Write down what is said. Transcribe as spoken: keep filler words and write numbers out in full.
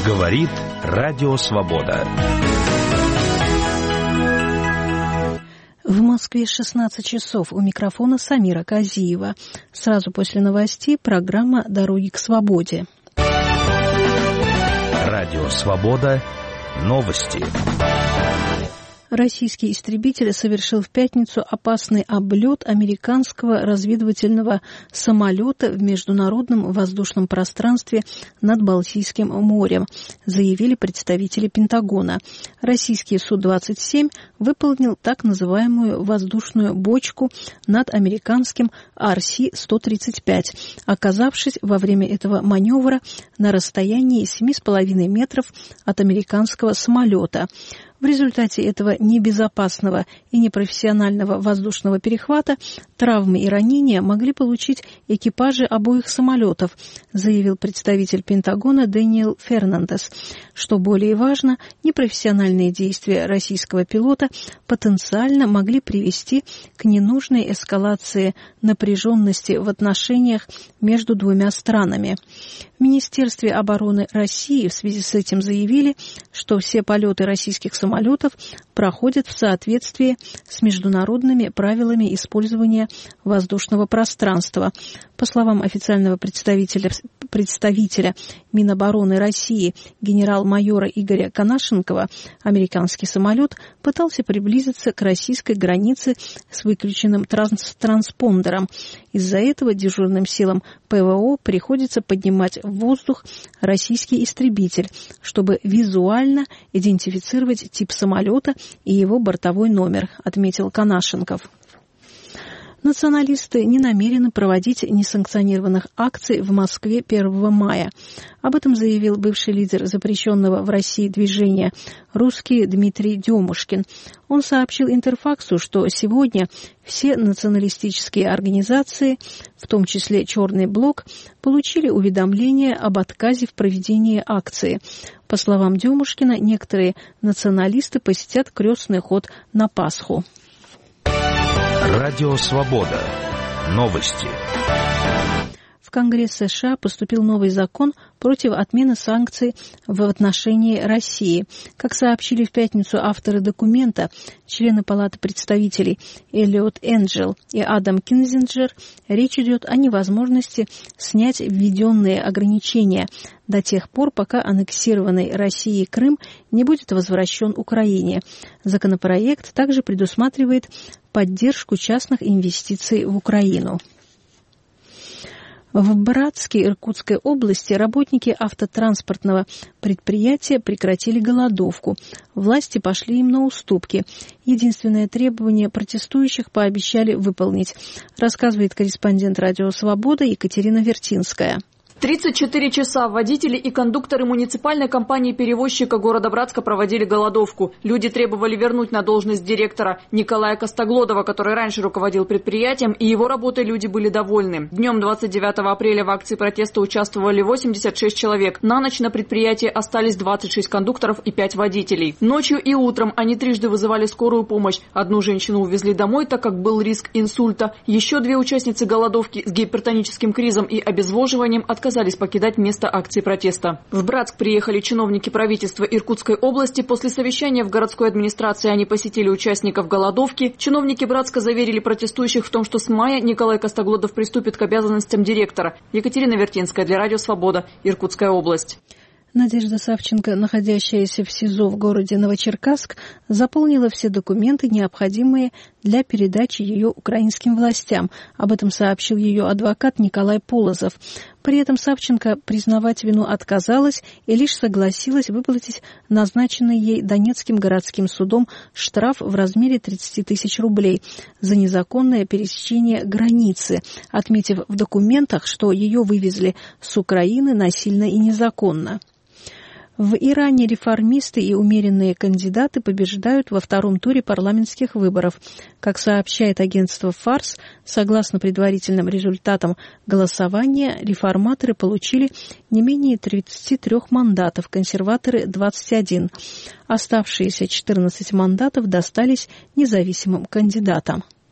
Говорит Радио Свобода. В Москве шестнадцать часов. У микрофона Самира Казиева. Сразу после новостей программа «Дороги к свободе». Радио Свобода. Новости. Российский истребитель совершил в пятницу опасный облет американского разведывательного самолета в международном воздушном пространстве над Балтийским морем, заявили представители Пентагона. Российский Су двадцать семь выполнил так называемую воздушную бочку над американским Ар Си сто тридцать пять, оказавшись во время этого маневра на расстоянии семь с половиной метров от американского самолета. В результате этого небезопасного и непрофессионального воздушного перехвата травмы и ранения могли получить экипажи обоих самолетов, заявил представитель Пентагона Дэниел Фернандес. Что более важно, непрофессиональные действия российского пилота потенциально могли привести к ненужной эскалации напряженности в отношениях между двумя странами. В Министерстве обороны России в связи с этим заявили, что все полеты российских самолетов проходят в соответствии с международными правилами использования воздушного пространства. По словам официального представителя, представителя Минобороны России генерал-майора Игоря Конашенкова, американский самолет пытался приблизиться к российской границе с выключенным транс- транспондером. Из-за этого дежурным силам ПВО приходится поднимать в воздух российский истребитель, чтобы визуально идентифицировать тип самолета и его бортовой номер, отметил Конашенков. Националисты не намерены проводить несанкционированных акций в Москве первого мая. Об этом заявил бывший лидер запрещенного в России движения «Русские» Дмитрий Демушкин. Он сообщил Интерфаксу, что сегодня все националистические организации, в том числе «Черный блок», получили уведомление об отказе в проведении акции. По словам Демушкина, некоторые националисты посетят крестный ход на Пасху. Радио Свобода. Новости. В Конгресс США поступил новый закон против отмены санкций в отношении России. Как сообщили в пятницу авторы документа, члены Палаты представителей Эллиот Энджел и Адам Кинзинджер, речь идет о невозможности снять введенные ограничения до тех пор, пока аннексированный Россией Крым не будет возвращен Украине. Законопроект также предусматривает поддержку частных инвестиций в Украину. В Братске Иркутской области работники автотранспортного предприятия прекратили голодовку. Власти пошли им на уступки. Единственное требование протестующих пообещали выполнить, рассказывает корреспондент Радио Свобода Екатерина Вертинская. тридцать четыре часа водители и кондукторы муниципальной компании-перевозчика города Братска проводили голодовку. Люди требовали вернуть на должность директора Николая Костоглодова, который раньше руководил предприятием, и его работой люди были довольны. Днем двадцать девятого апреля в акции протеста участвовали восемьдесят шесть человек. На ночь на предприятии остались двадцать шесть кондукторов и пять водителей. Ночью и утром они трижды вызывали скорую помощь. Одну женщину увезли домой, так как был риск инсульта. Еще две участницы голодовки с гипертоническим кризом и обезвоживанием отказались отказались покидать место акции протеста. В Братск приехали чиновники правительства Иркутской области. После совещания в городской администрации они посетили участников голодовки. Чиновники Братска заверили протестующих в том, что с мая Николай Костоглодов приступит к обязанностям директора. Екатерина Вертинская для Радио Свобода, Иркутская область. Надежда Савченко, находящаяся в СИЗО в городе Новочеркасск, заполнила все документы, необходимые для передачи ее украинским властям. Об этом сообщил ее адвокат Николай Полозов. При этом Савченко признавать вину отказалась и лишь согласилась выплатить назначенный ей Донецким городским судом штраф в размере тридцать тысяч рублей за незаконное пересечение границы, отметив в документах, что ее вывезли с Украины насильно и незаконно. В Иране реформисты и умеренные кандидаты побеждают во втором туре парламентских выборов. Как сообщает агентство «Фарс», согласно предварительным результатам голосования, реформаторы получили не менее тридцати трёх мандатов, консерваторы – двадцать один. Оставшиеся четырнадцать мандатов достались независимым кандидатам.